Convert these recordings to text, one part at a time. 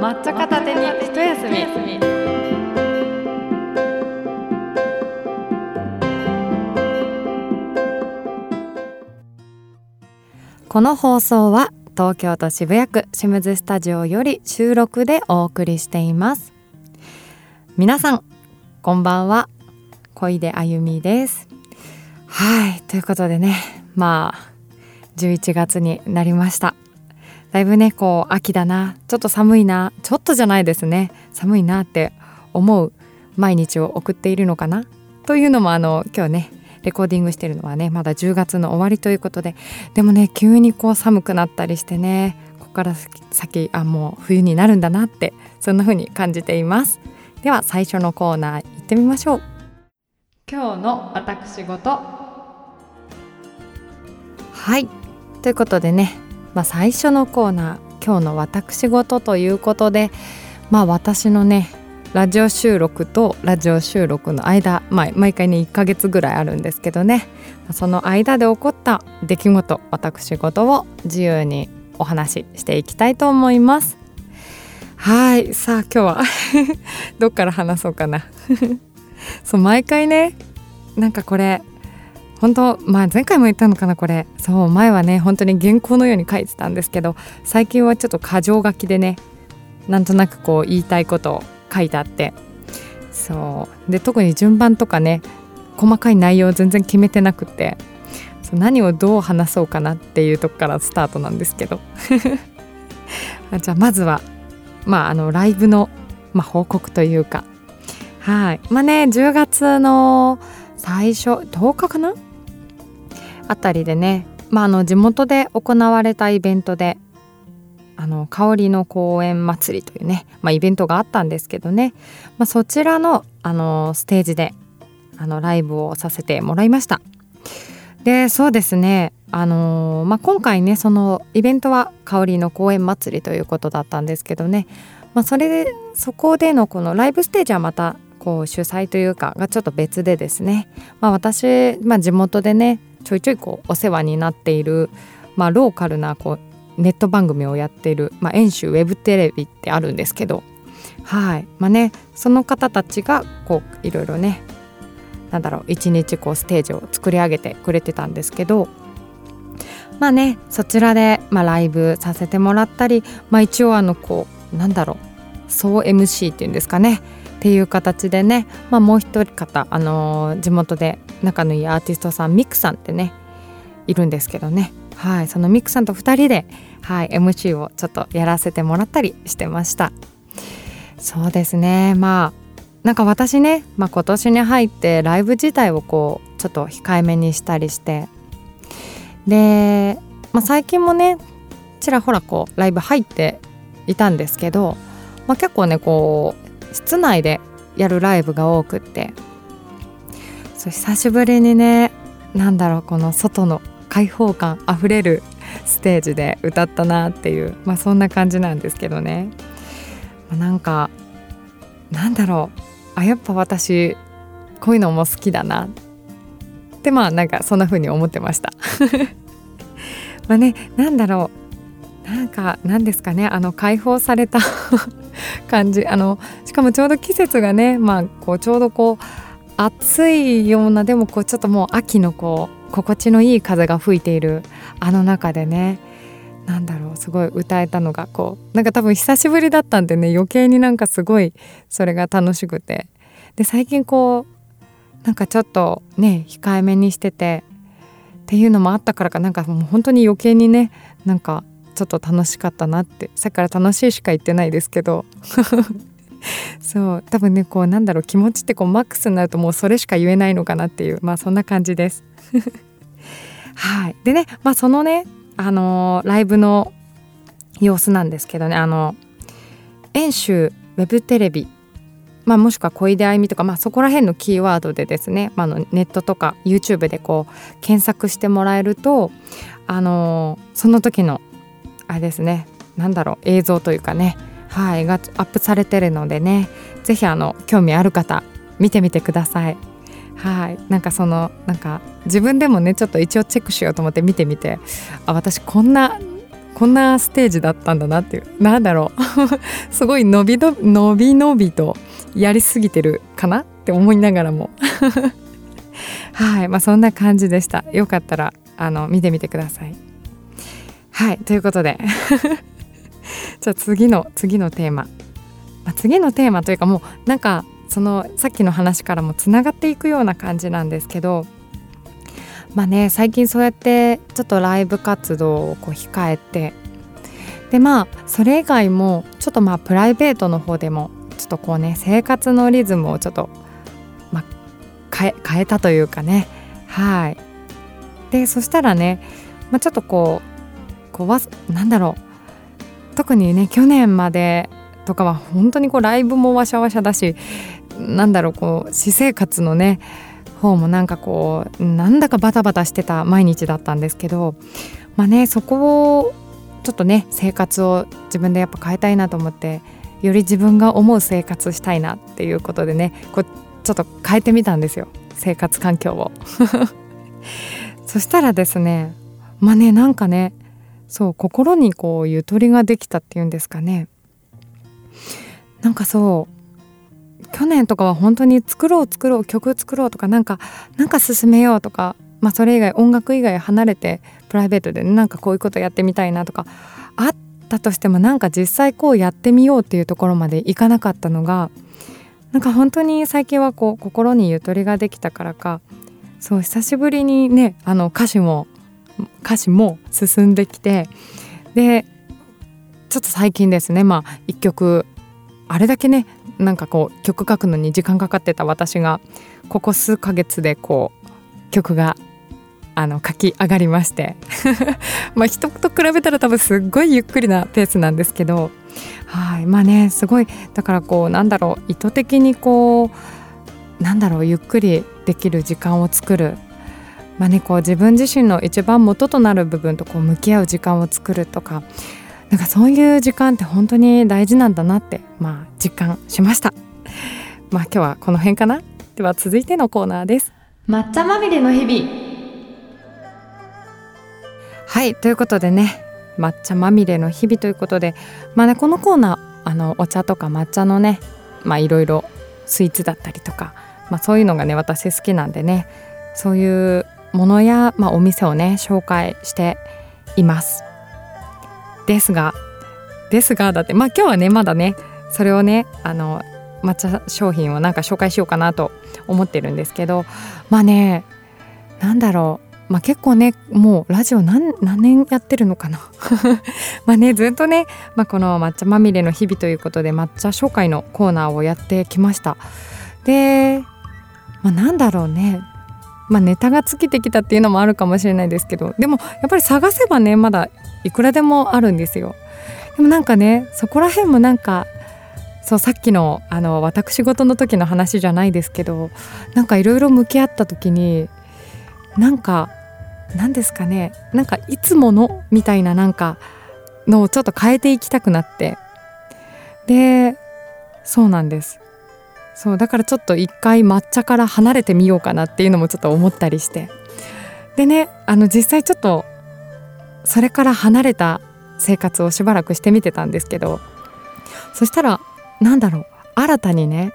抹茶片手に一休み。この放送は東京都渋谷区シムズスタジオより収録でお送りしています。皆さんこんばんは、小出あゆみです。はい、ということでね、11月になりました。だいぶね秋だな、ちょっと寒いな、ちょっとじゃないですね、寒いなって思う毎日を送っているのかなというのも今日ねレコーディングしてるのはねまだ10月の終わりということで、でもね急に寒くなったりしてね、ここから先もう冬になるんだなって、そんな風に感じています。では最初のコーナー行ってみましょう。今日の私事。はい、ということでね、最初のコーナー、今日の私事ということで、私のねラジオ収録とラジオ収録の間、毎回ね1ヶ月ぐらいあるんですけどね、その間で起こった出来事、私事を自由にお話ししていきたいと思います。はい、さあ今日はどっから話そうかなそう毎回ねこれ本当、前回も言ったのかな、これそう前はね本当に原稿のように書いてたんですけど、最近はちょっと箇条書きでね、なんとなく言いたいことを書いてあって、そうで特に順番とかね細かい内容を全然決めてなくて、何をどう話そうかなっていうとこからスタートなんですけどじゃあまずはライブの、報告というか、はい10月の最初10日かなあたりでね、地元で行われたイベントで香りの公園祭りというね、イベントがあったんですけどね、そちらの、ステージでライブをさせてもらいました。でそうですね、今回ねそのイベントは香りの公園祭りということだったんですけどね、そこでのこのライブステージはまた主催というかがちょっと別でですね、私、地元でねちょいちょいお世話になっている、ローカルなネット番組をやっている、遠州ウェブテレビってあるんですけど、はいその方たちがいろいろね一日ステージを作り上げてくれてたんですけど、そちらで、ライブさせてもらったり、一応総 MC っていうんですかねっていう形でね、もう一人方地元で仲のいいアーティストさんミクさんってねいるんですけどね、はいそのミクさんと2人で、MC をちょっとやらせてもらったりしてました。そうですね、私ね、今年に入ってライブ自体をちょっと控えめにしたりして、で、最近もねちらほらライブ入っていたんですけど、結構ね室内でやるライブが多くって、久しぶりにねこの外の開放感あふれるステージで歌ったなっていう、そんな感じなんですけどね、やっぱ私こういうのも好きだなってそんな風に思ってました何ですかね、開放された感じ、しかもちょうど季節がね、ちょうど暑いような、でもちょっともう秋の心地のいい風が吹いている中でね、すごい歌えたのが多分久しぶりだったんでね、余計にすごいそれが楽しくて、で最近ちょっとね控えめにしててっていうのもあったからか、もう本当に余計にねちょっと楽しかったなって、さっきから楽しいしか言ってないですけどそう多分ね気持ちってマックスになるともうそれしか言えないのかなっていう、そんな感じですはいでね、そのねライブの様子なんですけどね、遠州ウェブテレビ、もしくは小出あゆみとか、そこら辺のキーワードでですね、ネットとか YouTube で検索してもらえるとその時のあれですね、映像というかね、がアップされてるのでね、ぜひ興味ある方見てみてください。はい、自分でもねちょっと一応チェックしようと思って見てみて、私こんなこんなステージだったんだなっていう、なんだろうすごいのびのびとやりすぎてるかなって思いながらもはい、そんな感じでした。よかったら見てみてください。はい、ということでじゃあ次のテーマ、次のテーマというか、もうなんかそのさっきの話からもつながっていくような感じなんですけど、最近そうやってちょっとライブ活動を控えて、でそれ以外もちょっとプライベートの方でもちょっと生活のリズムをちょっと変えたというかね。はい。でそしたらね、ちょっとなんだろう、特にね去年までとかは本当にライブもワシャワシャだし、なんだろう、私生活のね方もなんだかバタバタしてた毎日だったんですけど、そこをちょっとね生活を自分でやっぱ変えたいなと思って、より自分が思う生活したいなっていうことでね、ちょっと変えてみたんですよ、生活環境をそしたらですね、なんかね、そう心にゆとりができたっていうんですかね。なんか去年とかは本当に作ろう曲作ろうとか、なんか進めようとか、それ以外音楽以外離れてプライベートでなんかこういうことやってみたいなとかあったとしても、なんか実際やってみようっていうところまでいかなかったのが、なんか本当に最近は心にゆとりができたからか、そう久しぶりにね歌詞も進んできて、でちょっと最近ですね、一曲あれだけねなんか曲書くのに時間かかってた私が、ここ数ヶ月で曲が書き上がりまして人と比べたら多分すっごいゆっくりなペースなんですけど、はいすごいだからなんだろう、意図的になんだろう、ゆっくりできる時間を作る、自分自身の一番元となる部分と向き合う時間を作るとか、なんかそういう時間って本当に大事なんだなって実感しました。今日はこの辺かな。では続いてのコーナーです。抹茶まみれの日々。はい、ということでね、抹茶まみれの日々ということで、このコーナーお茶とか抹茶のね、いろいろスイーツだったりとか、そういうのがね私好きなんでね、そういうものや、お店をね紹介しています。ですがだって今日はねまだねそれをね抹茶商品をなんか紹介しようかなと思ってるんですけど、なんだろう、結構ねもうラジオ何年やってるのかなずっとね、この抹茶まみれの日々ということで抹茶紹介のコーナーをやってきました。で、なんだろうね、ネタが尽きてきたっていうのもあるかもしれないですけど、でもやっぱり探せばねまだいくらでもあるんですよ。でもなんかね、そこら辺もなんかさっきの私事の時の話じゃないですけど、なんかいろいろ向き合った時になんですかね、なんかいつものみたいななんかのをちょっと変えていきたくなって、でそうなんです。そうだからちょっと一回抹茶から離れてみようかなっていうのもちょっと思ったりして、でね実際ちょっとそれから離れた生活をしばらくしてみてたんですけど、そしたらなんだろう、新たにね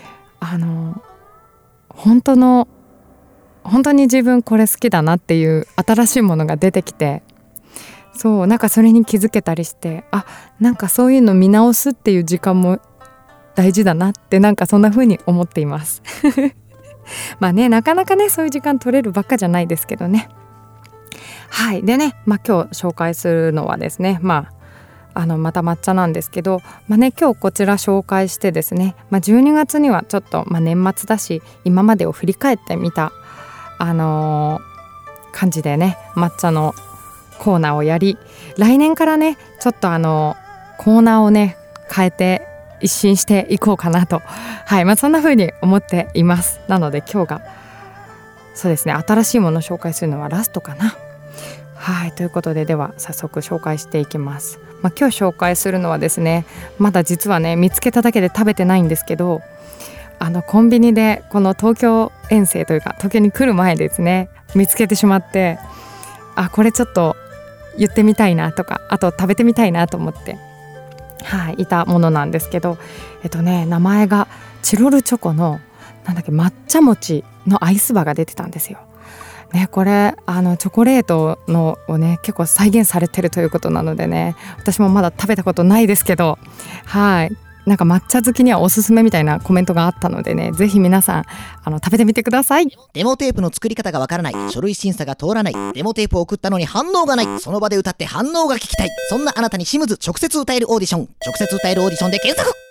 本当に自分これ好きだなっていう新しいものが出てきて、そうなんかそれに気づけたりして、なんかそういうの見直すっていう時間も大事だなって、なんかそんな風に思っていますなかなかねそういう時間取れるばっかじゃないですけどね。はいでね、今日紹介するのはですね、また抹茶なんですけど、今日こちら紹介してですね、12月にはちょっと、年末だし今までを振り返ってみた感じでね抹茶のコーナーをやり、来年からねちょっとコーナーをね変えて一新していこうかなと、はい、そんな風に思っています。なので今日がそうですね、新しいものを紹介するのはラストかな。はい、ということで、では早速紹介していきます。今日紹介するのはですね、まだ実はね見つけただけで食べてないんですけど、コンビニでこの東京遠征というか東京に来る前ですね見つけてしまって、これちょっと言ってみたいなとか、あと食べてみたいなと思って、いたものなんですけど、名前がチロルチョコの抹茶餅のアイスバーが出てたんですよ。これチョコレートのをね結構再現されてるということなのでね、私もまだ食べたことないですけど、抹茶好きにはおすすめみたいなコメントがあったのでね、ぜひ皆さん食べてみてください。 デモテープの作り方がわからない、書類審査が通らない、デモテープを送ったのに反応がない、その場で歌って反応が聞きたい、そんなあなたにシムズ直接歌えるオーディション、直接歌えるオーディションで検索。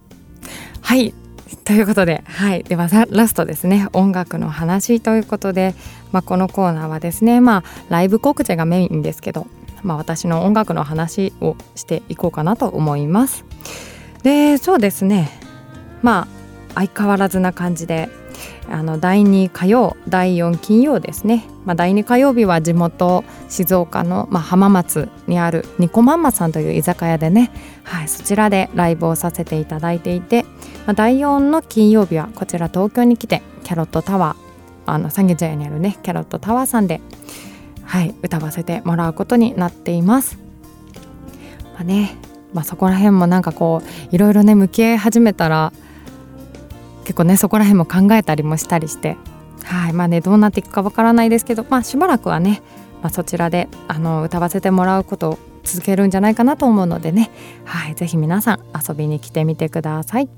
ということで、ではラストですね、音楽の話ということで、このコーナーはですね、ライブ告知がメインですけど、私の音楽の話をしていこうかなと思います。で、そうですね、相変わらずな感じで第2火曜第4金曜ですね、第2火曜日は地元静岡の、浜松にあるニコマンマさんという居酒屋でね、そちらでライブをさせていただいていて、第4の金曜日はこちら東京に来てキャロットタワー、三軒茶屋にあるねキャロットタワーさんで、歌わせてもらうことになっています。そこら辺もいろいろね向き合い始めたら結構ねそこら辺も考えたりもしたりして、どうなっていくかわからないですけど、しばらくはね、そちらで歌わせてもらうことを続けるんじゃないかなと思うのでね、ぜひ皆さん遊びに来てみてください。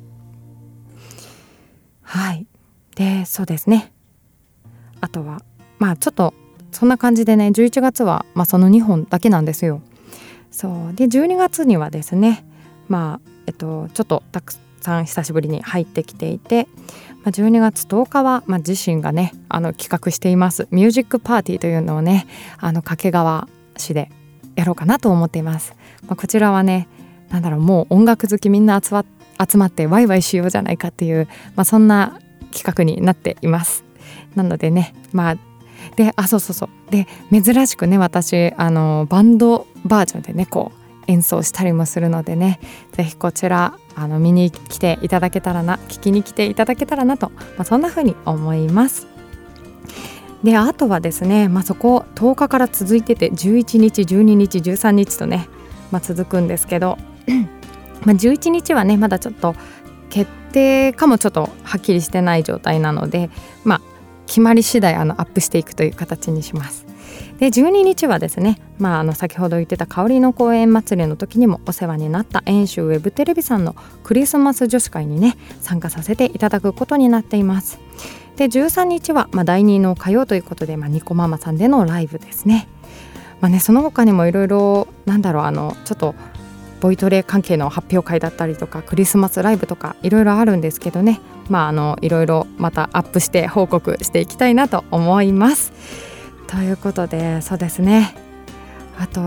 で、そうですね、あとはちょっとそんな感じでね、11月はその2本だけなんですよ。そうで、12月にはですね、ちょっとたくさん久しぶりに入ってきていて、12月10日は、自身がね企画していますミュージックパーティーというのをね掛川市でやろうかなと思っています。こちらはね、もう音楽好きみんな集まってワイワイしようじゃないかっていう、そんな企画になっています。なのでね、でで珍しくね、私バンドバージョンでね演奏したりもするのでね、ぜひこちら見に来ていただけたらな、聞きに来ていただけたらなと、そんな風に思います。で、あとはですね、そこ10日から続いてて11日12日13日とね、続くんですけど11日はねまだちょっと決定かもちょっとはっきりしてない状態なので、決まり次第アップしていくという形にします。で、12日はですね、先ほど言ってた香りの公園祭りの時にもお世話になった遠州ウェブテレビさんのクリスマス女子会にね参加させていただくことになっています。で、13日は、第2の火曜ということで、ニコママさんでのライブですね。その他にもいろいろちょっとボイトレ関係の発表会だったりとかクリスマスライブとかいろいろあるんですけどね、いろいろまたアップして報告していきたいなと思います。ということで、そうですね、あと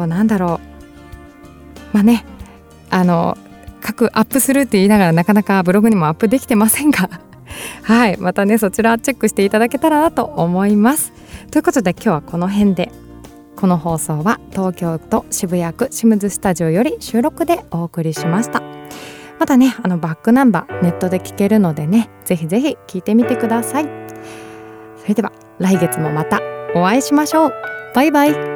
各アップするって言いながらなかなかブログにもアップできてませんがまたねそちらチェックしていただけたらなと思います。ということで今日はこの辺で、この放送は東京都渋谷区シムズスタジオより収録でお送りしました。またねバックナンバーネットで聞けるのでね、ぜひぜひ聞いてみてください。それでは来月もまたお会いしましょう。バイバイ。